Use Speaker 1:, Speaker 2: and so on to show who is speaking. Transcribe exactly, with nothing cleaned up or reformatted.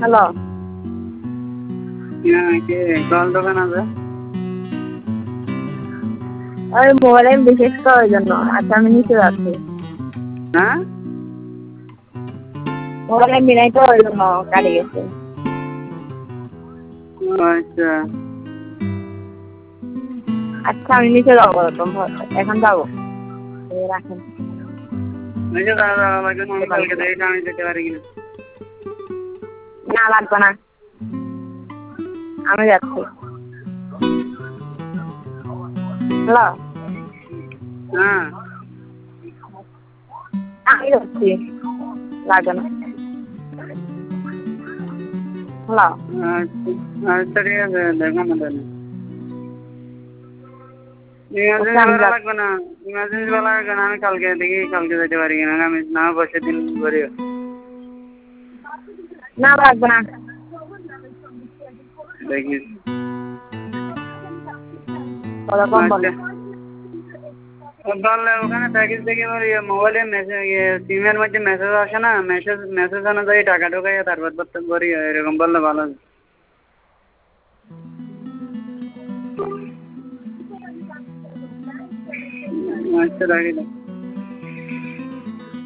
Speaker 1: hello
Speaker 2: হ্যাঁ কে call দোকান আছে
Speaker 1: ওই মোবাইলে বিশেষ তো ওই জন্য আচ্ছা আমি নিচে যাচ্ছি
Speaker 2: হ্যাঁ
Speaker 1: মোবাইলে মিলাই তো ওই জন্য কাটে গেছে
Speaker 2: আচ্ছা
Speaker 1: আচ্ছা আমি নিচে যাবো এখন যাবো রাখেন
Speaker 2: নিচে দাঁড়া লাগবে আমি কালকে দেখে আমি যেতে পারি কিনা
Speaker 1: না লাগবে না আমি যাচ্ছি হ্যালো
Speaker 2: হ্যাঁ
Speaker 1: আমি যাচ্ছি লাগবে না হ্যালো
Speaker 2: আচ্ছা আচ্ছা ঠিক আছে দেখো না তাহলে ইমার্জেন্সি বেলা লাগবে না ইমার্জেন্সি বেলা লাগবে না আমি কালকে দেখি কালকে যেতে পারি কিনা আমি না বসে দিন করি
Speaker 1: না লাগবে না
Speaker 2: দেখি বললে ওখানে প্যাকেজ দেখে আমার মোবাইলে মেসেজ সিমের মধ্যে মেসেজ আসে না মেসেজ মেসেজ অনুযায়ী টাকা ঢোকাই তারপর করতে করি এরকম বললে ভালো আচ্ছা রাখি